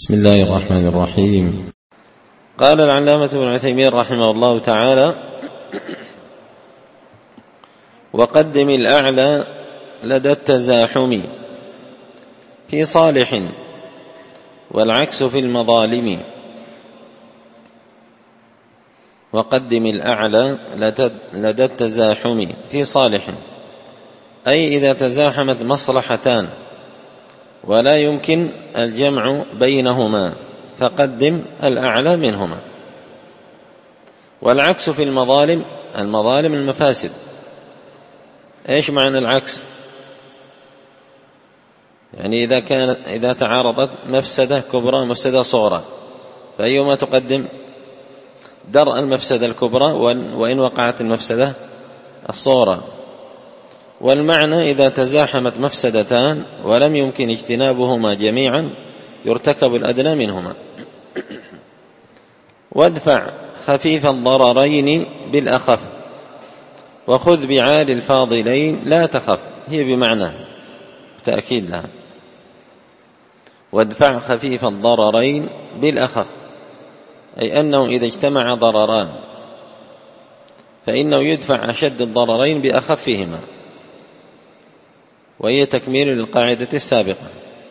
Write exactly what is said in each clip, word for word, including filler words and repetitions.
بسم الله الرحمن الرحيم. قال العلامة ابن عثيمين رحمه الله تعالى: وقدم الأعلى لدى التزاحم في صالح والعكس في المظالم. وقدم الأعلى لدى التزاحم في صالح، أي إذا تزاحمت مصلحتان ولا يمكن الجمع بينهما فقدم الأعلى منهما. والعكس في المظالم، المظالم المفاسد. إيش معنى العكس؟ يعني إذا كانت إذا تعارضت مفسدة كبرى ومفسدة صغرى، فأيهما تقدم؟ درء المفسدة الكبرى وإن وقعت المفسدة الصغرى. والمعنى إذا تزاحمت مفسدتان ولم يمكن اجتنابهما جميعا يرتكب الأدنى منهما. وادفع خفيف الضررين بالأخف وخذ بعالي الفاضلين لا تخف، هي بمعنى تأكيد لها. وادفع خفيف الضررين بالأخف، أي أنه إذا اجتمع ضرران فإنه يدفع أشد الضررين بأخفهما، وهي تكميل للقاعدة السابقة.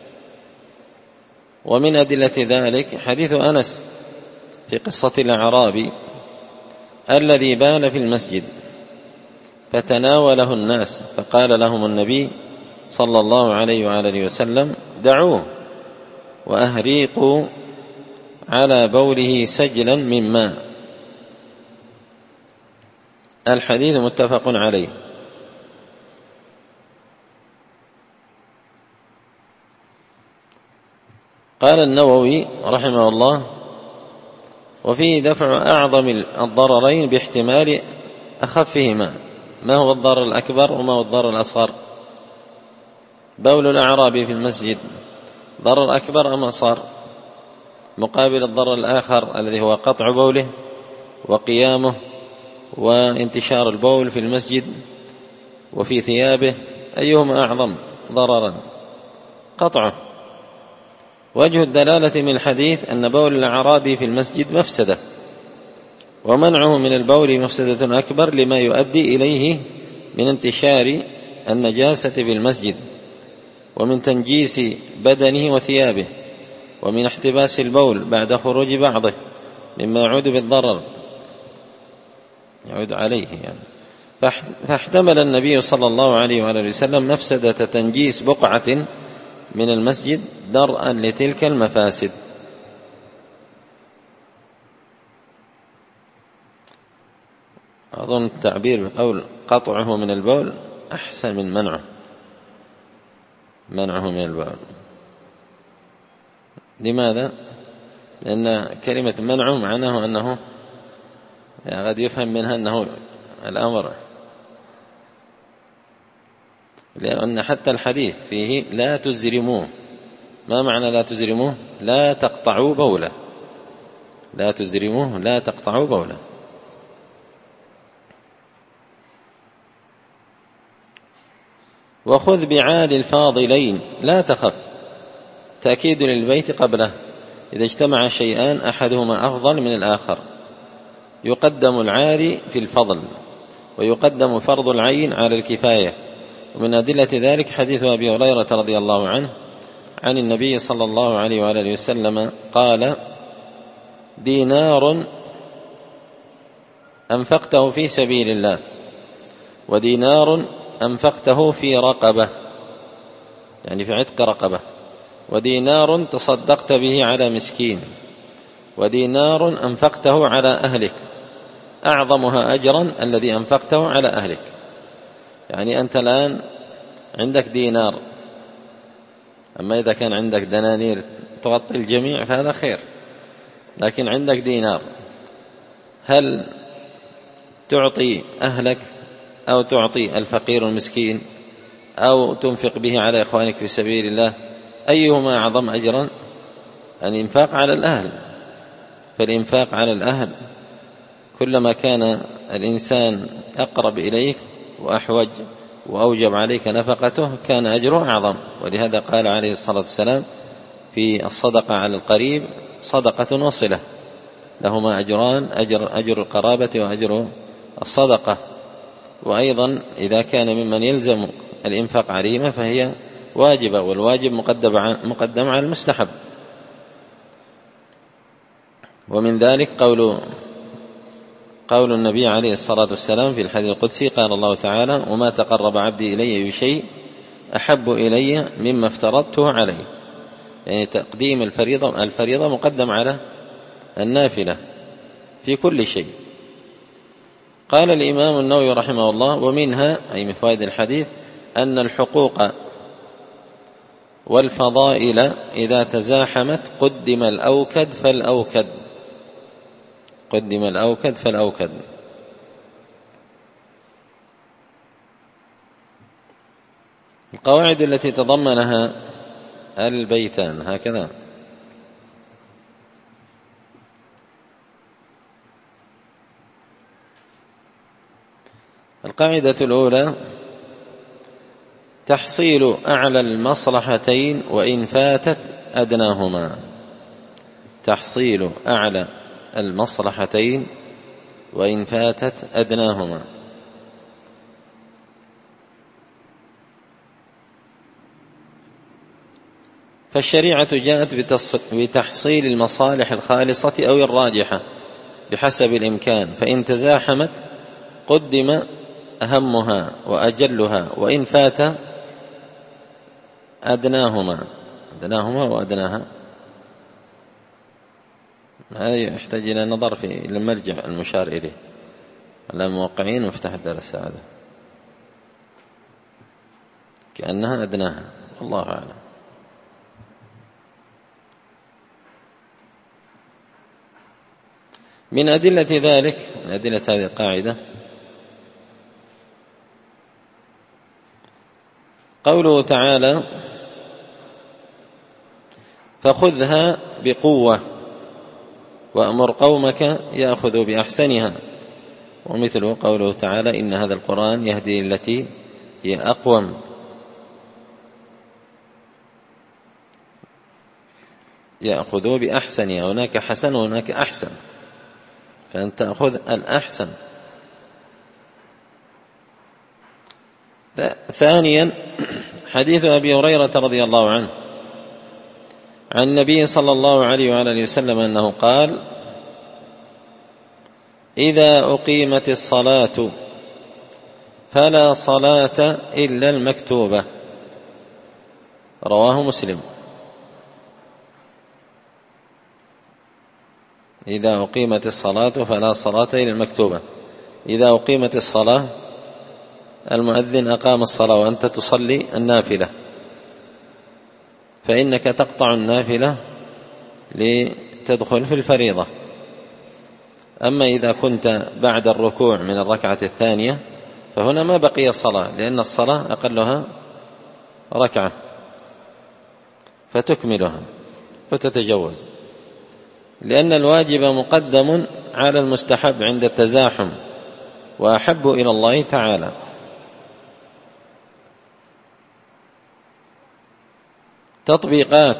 ومن أدلة ذلك حديث أنس في قصة الأعرابي الذي بال في المسجد فتناوله الناس، فقال لهم النبي صلى الله عليه وآله وسلم: دعوه وأهريقوا على بوله سجلا من ماء. الحديث متفق عليه. قال النووي رحمه الله: وفيه دفع أعظم الضررين باحتمال أخفهما. ما هو الضرر الأكبر وما هو الضرر الأصغر؟ بول الأعرابي في المسجد ضرر أكبر أم أصغر؟ مقابل الضرر الآخر الذي هو قطع بوله وقيامه وانتشار البول في المسجد وفي ثيابه، أيهما أعظم ضررا؟ قطعه. وجه الدلالة من الحديث أن بول الأعرابي في المسجد مفسدة، ومنعه من البول مفسدة أكبر لما يؤدي إليه من انتشار النجاسة في المسجد ومن تنجيس بدنه وثيابه ومن احتباس البول بعد خروج بعضه مما يعود بالضرر يعود عليه يعني. فاحتمل النبي صلى الله عليه وآله وسلم مفسدة تنجيس بقعة من المسجد درءا لتلك المفاسد. أظن التعبير بقول قطعه من البول أحسن من منعه منعه من البول. لماذا؟ لأن كلمة منعه معناه أنه يعني قد يفهم منها أنه الأمر، لأن حتى الحديث فيه لا تزرموه. ما معنى لا تزرموه؟ لا تقطعوا بوله، لا تزرموه لا تقطعوا بوله. وخذ بعالي الفاضلين لا تخف، تأكيد للبيت قبله. إذا اجتمع شيئان أحدهما أفضل من الآخر يقدم العالي في الفضل ويقدم فرض العين على الكفاية. ومن أدلة ذلك حديث أبي هريرة رضي الله عنه عن النبي صلى الله عليه وآله وسلم قال: دينار أنفقته في سبيل الله، ودينار أنفقته في رقبة يعني في عتق رقبة، ودينار تصدقت به على مسكين، ودينار أنفقته على أهلك، أعظمها أجرا الذي أنفقته على أهلك. يعني أنت الآن عندك دينار، أما إذا كان عندك دنانير تغطي الجميع فهذا خير، لكن عندك دينار، هل تعطي أهلك أو تعطي الفقير المسكين أو تنفق به على إخوانك في سبيل الله؟ أيهما أعظم أجرا؟ الإنفاق على الأهل. فالإنفاق على الأهل كلما كان الإنسان أقرب إليك وأحوج وأوجب عليك نفقته كان أجره أعظم. ولهذا قال عليه الصلاة والسلام: في الصدقة على القريب صدقة وصلة، لهما أجران، أجر, أجر القرابة وأجر الصدقة. وأيضا إذا كان ممن يلزم الإنفاق عليهما فهي واجبة، والواجب مقدم على المستحب. ومن ذلك قول قول النبي عليه الصلاة والسلام في الحديث القدسي قال الله تعالى: وما تقرب عبدي إلي بشيء أحب إلي مما افترضته عليه. يعني تقديم الفريضة الفريضة مقدم على النافلة في كل شيء. قال الإمام النووي رحمه الله: ومنها، أي من فوائد الحديث، أن الحقوق والفضائل إذا تزاحمت قدم الأوكد فالأوكد قدم الأوكد فالأوكد القواعد التي تضمنها البيتان هكذا: القاعدة الأولى: تحصيل أعلى المصلحتين وإن فاتت أدناهما. تحصيل أعلى المصلحتين وإن فاتت أدناهما. فالشريعة جاءت بتحصيل المصالح الخالصة أو الراجحة بحسب الإمكان، فإن تزاحمت قدم أهمها وأجلها، وإن فات أدناهما أدناهما وأدناها. هذا يحتاج إلى نظر في المرجع المشار إليه على الموقعين ومفتاح الدرس، هذا كأنها أدناها، الله أعلم. من أدلة ذلك، من أدلة هذه القاعدة، قوله تعالى: فخذها بقوة وأمر قومك يأخذوا بأحسنها. ومثله قوله تعالى: إن هذا القرآن يهدي للتي هي أقوم. يأخذوا بأحسنها، هناك حسن وهناك أحسن، فأنت تأخذ الأحسن. ثانيا: حديث أبي هريرة رضي الله عنه عن النبي صلى الله عليه وآله وسلم أنه قال: إذا أقيمت الصلاة فلا صلاة إلا المكتوبة. رواه مسلم. إذا أقيمت الصلاة فلا صلاة إلا المكتوبة. إذا أقيمت الصلاة، المؤذن أقام الصلاة وأنت تصلي النافلة، فإنك تقطع النافلة لتدخل في الفريضة. أما إذا كنت بعد الركوع من الركعة الثانية فهنا ما بقي صلاة، لأن الصلاة أقلها ركعة، فتكملها وتتجوز، لأن الواجب مقدم على المستحب عند التزاحم، وأحب إلى الله تعالى. تطبيقات،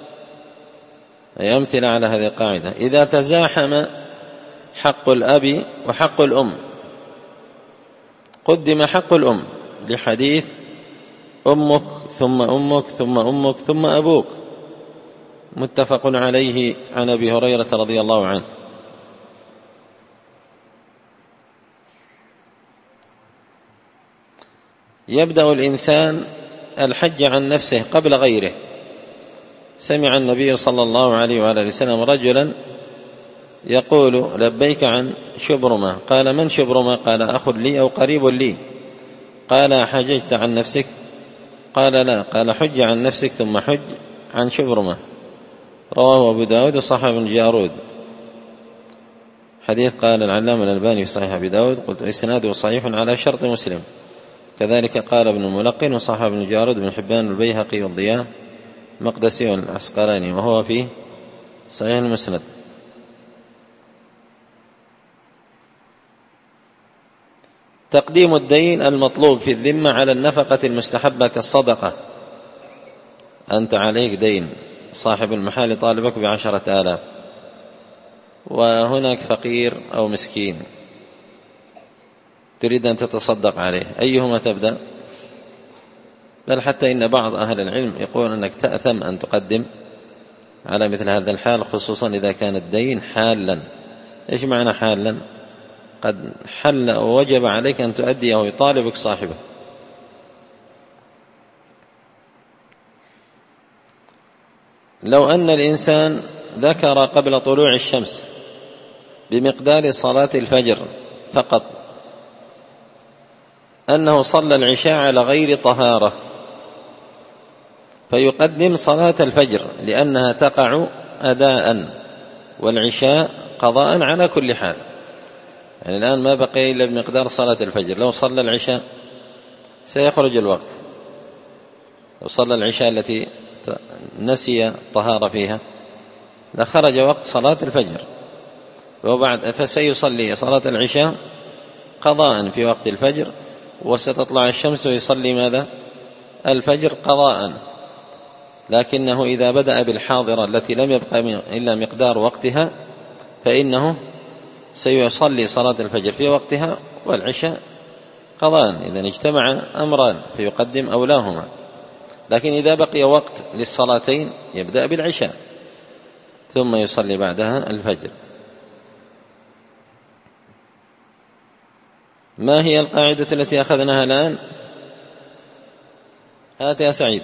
أي أمثلة على هذه القاعدة: إذا تزاحم حق الأب وحق الأم قدم حق الأم، لحديث أمك ثم أمك ثم أمك ثم أبوك، متفق عليه عن أبي هريرة رضي الله عنه. يبدأ الإنسان الحج عن نفسه قبل غيره. سمع النبي صلى الله عليه وآله وسلم رجلا يقول: لبيك عن شبرمة. قال: من شبرمة؟ قال: أخ لي أو قريب لي. قال: حججت عن نفسك؟ قال: لا. قال: حج عن نفسك ثم حج عن شبرمة. رواه أبو داود وصححه ابن جارود. حديث قال العلامة الألباني في صحيح أبي داود: قلت إسناده صحيح على شرط مسلم. كذلك قال ابن الملقن وصححه ابن جارود بن حبان والبيهقي والضياء مقدسي والعسقلاني، وهو في صحيح المسند. تقديم الدين المطلوب في الذمة على النفقة المستحبة كالصدقة. أنت عليك دين صاحب المحال يطالبك بعشرة آلاف، وهناك فقير أو مسكين تريد أن تتصدق عليه، أيهما تبدأ؟ بل حتى إن بعض أهل العلم يقول أنك تأثم أن تقدم على مثل هذا الحال، خصوصا إذا كان الدين حالا. إيش معنى حالا؟ قد حل ووجب عليك أن تؤدي أو يطالبك صاحبه. لو أن الإنسان ذكر قبل طلوع الشمس بمقدار صلاة الفجر فقط أنه صلى العشاء على غير طهارة، فيقدم صلاة الفجر لأنها تقع أداء والعشاء قضاء على كل حال. يعني الآن ما بقي إلا بمقدار صلاة الفجر، لو صلى العشاء سيخرج الوقت، لو صلى العشاء التي نسي طهارة فيها لخرج وقت صلاة الفجر، وبعد فسيصلي صلاة العشاء قضاء في وقت الفجر، وستطلع الشمس ويصلي ماذا؟ الفجر قضاء. لكنه إذا بدأ بالحاضرة التي لم يبقى إلا مقدار وقتها فإنه سيصلي صلاة الفجر في وقتها والعشاء قضاء. إذن اجتمع أمران فيقدم أولاهما. لكن إذا بقي وقت للصلاتين يبدأ بالعشاء ثم يصلي بعدها الفجر. ما هي القاعدة التي أخذناها الآن؟ هات يا سعيد.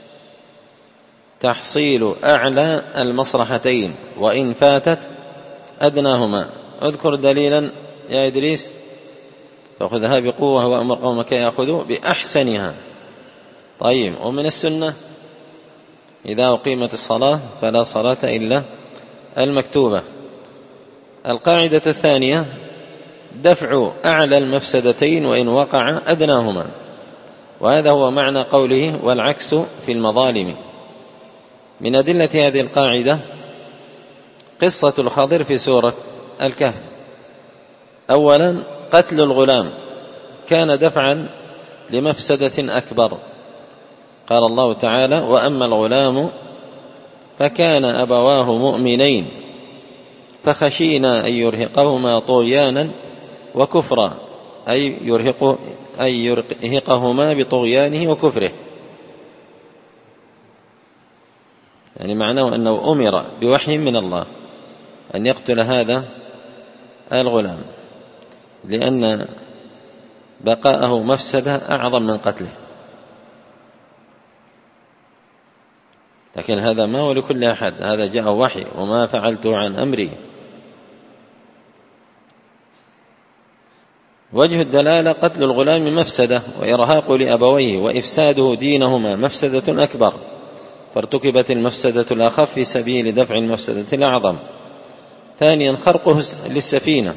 تحصيل أعلى المصلحتين وإن فاتت أدناهما. اذكر دليلا يا إدريس. فخذها بقوة وأمر قومك يأخذوا بأحسنها. طيب، ومن السنة إذا أقيمت الصلاة فلا صلاة إلا المكتوبة. القاعدة الثانية دفع أعلى المفسدتين وإن وقع أدناهما، وهذا هو معنى قوله والعكس في المظالم. من أدلة هذه القاعدة قصة الخضر في سورة الكهف. أولا قتل الغلام كان دفعا لمفسدة أكبر. قال الله تعالى وأما الغلام فكان أبواه مؤمنين فخشينا أن يرهقهما طغيانا وكفرا، أي يرهق أي يرهقهما بطغيانه وكفره. يعني معناه أنه أمر بوحي من الله أن يقتل هذا الغلام، لأن بقاءه مفسدة أعظم من قتله. لكن هذا ما هو لكل أحد، هذا جاء وحي وما فعلته عن أمري. وجه الدلالة قتل الغلام مفسدة وإرهاق لأبويه وإفساده دينهما مفسدة أكبر، فارتكبت المفسدة الأخف في سبيل دفع المفسدة الأعظم. ثانيا خرقه للسفينة.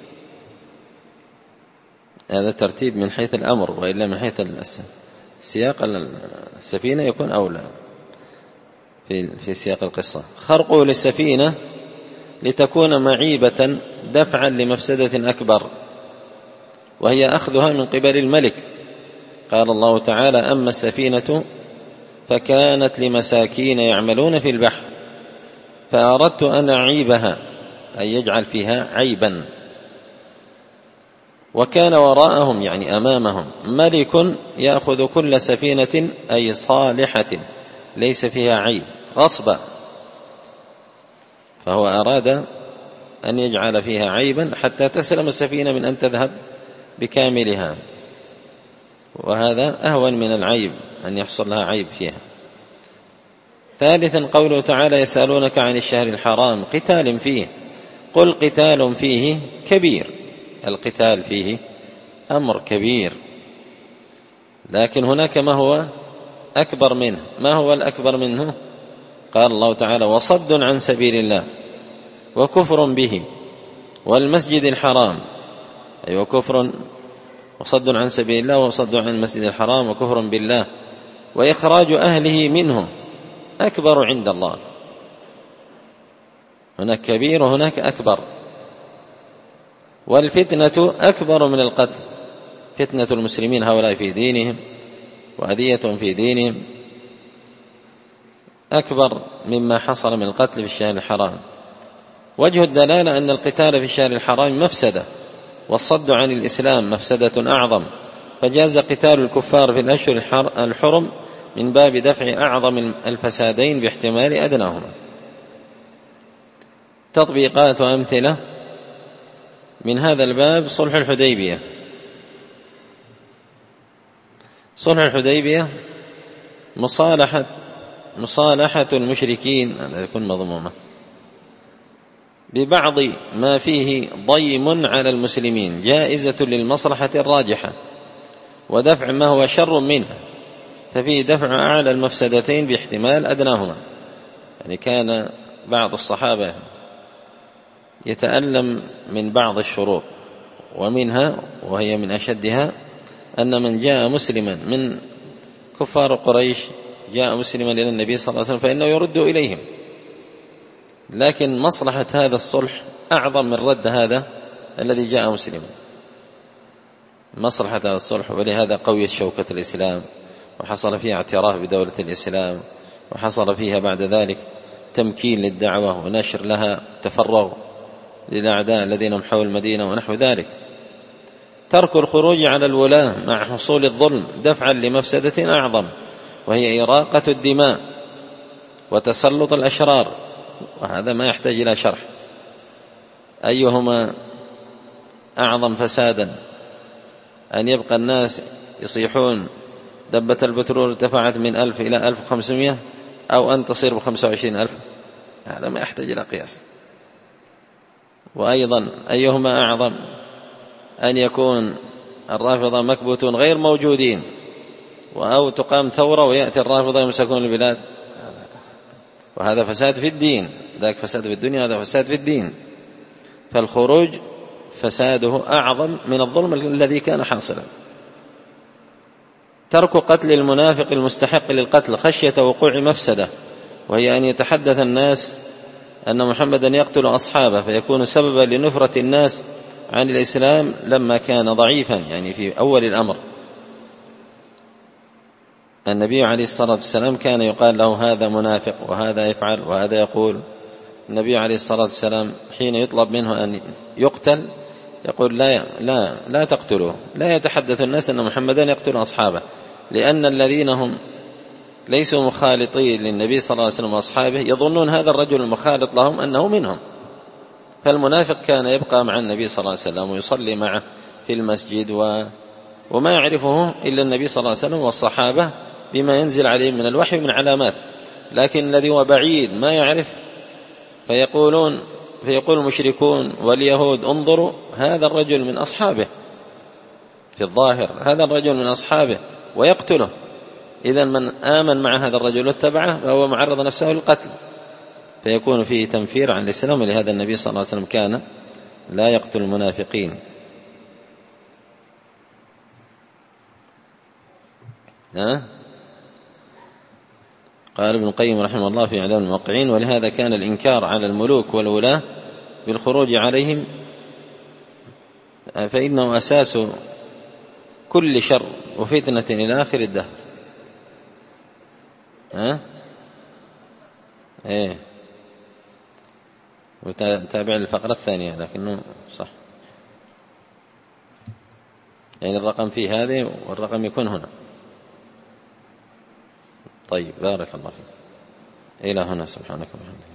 هذا ترتيب من حيث الأمر، وإلا من حيث السياق السفينة يكون أولى في في سياق القصة. خرقه للسفينة لتكون معيبة دفعا لمفسدة أكبر، وهي أخذها من قبل الملك. قال الله تعالى أما السفينة فكانت لمساكين يعملون في البحر فأردت أن أعيبها، أي يجعل فيها عيبا. وكان وراءهم يعني أمامهم ملك يأخذ كل سفينة أي صالحة ليس فيها عيب غصبا، فهو أراد أن يجعل فيها عيبا حتى تسلم السفينة من أن تذهب بكاملها، وهذا أهون من العيب أن يحصل لها عيب فيها. ثالثا قوله تعالى يسألونك عن الشهر الحرام قتال فيه قل قتال فيه كبير. القتال فيه أمر كبير، لكن هناك ما هو أكبر منه. ما هو الأكبر منه؟ قال الله تعالى وصد عن سبيل الله وكفر به والمسجد الحرام، أي وكفر وصد عن سبيل الله وصد عن المسجد الحرام وكفر بالله وإخراج أهله منه أكبر عند الله. هناك كبير وهناك أكبر. والفتنة أكبر من القتل، فتنة المسلمين هؤلاء في دينهم وأذية في دينهم أكبر مما حصل من القتل في الشهر الحرام. وجه الدلالة أن القتال في الشهر الحرام مفسدة، والصد عن الإسلام مفسدة أعظم، فجاز قتال الكفار في الأشهر الحرم من باب دفع أعظم الفسادين باحتمال أدناهما. تطبيقات وأمثلة من هذا الباب: صلح الحديبية. صلح الحديبية مصالحة مصالحة المشركين أن يكون مضمومة ببعض ما فيه ضيم على المسلمين جائزة للمصلحة الراجحة، ودفع ما هو شر منها، ففيه دفع أعلى المفسدتين باحتمال أدناهما. يعني كان بعض الصحابة يتألم من بعض الشرور، ومنها وهي من أشدها أن من جاء مسلما من كفار قريش جاء مسلما إلى النبي صلى الله عليه وسلم فإنه يرد إليهم، لكن مصلحة هذا الصلح أعظم من رد هذا الذي جاء مسلما. مصلحة هذا الصلح، ولهذا قويت شوكة الإسلام، وحصل فيها اعتراف بدولة الإسلام، وحصل فيها بعد ذلك تمكين للدعوة ونشر لها، تفرغ للأعداء الذين هم حول المدينة ونحو ذلك. ترك الخروج على الولاة مع حصول الظلم دفعا لمفسدة أعظم، وهي إراقة الدماء وتسلط الأشرار، وهذا ما يحتاج إلى شرح. أيهما أعظم فسادا؟ أن يبقى الناس يصيحون دبة البترول ارتفعت من ألف إلى ألف وخمسمائة، أو أن تصير بخمسة وعشرين ألف؟ هذا ما يحتاج إلى قياس. وأيضا أيهما أعظم؟ أن يكون الرافضة مكبوتون غير موجودين، أو تقام ثورة ويأتي الرافضة يمسكون البلاد، وهذا فساد في الدين. ذاك فساد في الدنيا، هذا فساد في الدين. فالخروج فساده أعظم من الظلم الذي كان حاصلا. ترك قتل المنافق المستحق للقتل خشية وقوع مفسدة، وهي أن يتحدث الناس أن محمدا يقتل أصحابه فيكون سببا لنفرة الناس عن الإسلام لما كان ضعيفا، يعني في أول الأمر. النبي عليه الصلاة والسلام كان يقال له هذا منافق، وهذا يفعل وهذا يقول. النبي عليه الصلاة والسلام حين يطلب منه أن يقتل يقول لا لا لا تقتلوه، لا يتحدث الناس أن محمدا يقتل أصحابه، لأن الذين هم ليسوا مخالطين للنبي صلى الله عليه وسلم وأصحابه يظنون هذا الرجل المخالط لهم أنه منهم. فالمنافق كان يبقى مع النبي صلى الله عليه وسلم ويصلي معه في المسجد، و... وما يعرفه إلا النبي صلى الله عليه وسلم والصحابة بما ينزل عليهم من الوحي من علامات، لكن الذي هو بعيد ما يعرف، فيقولون فيقول المشركون واليهود انظروا هذا الرجل من أصحابه، في الظاهر هذا الرجل من أصحابه، ويقتله. إذن من آمن مع هذا الرجل واتبعه فهو معرض نفسه للقتل، فيكون فيه تنفير عن الإسلام. ولهذا النبي صلى الله عليه وسلم كان لا يقتل المنافقين. ها؟ قال ابن القيم رحمه الله في إعلام الموقعين: ولهذا كان الإنكار على الملوك والولاة بالخروج عليهم فإنه أساس كل شر وفتنة إلى آخر الدهر. ها؟ إيه، وتابع الفقرة الثانية لكنه صح، يعني الرقم فيه هذه والرقم يكون هنا. طيب، بارك الله فيك. إلى هنا، سبحانك وبحمدك.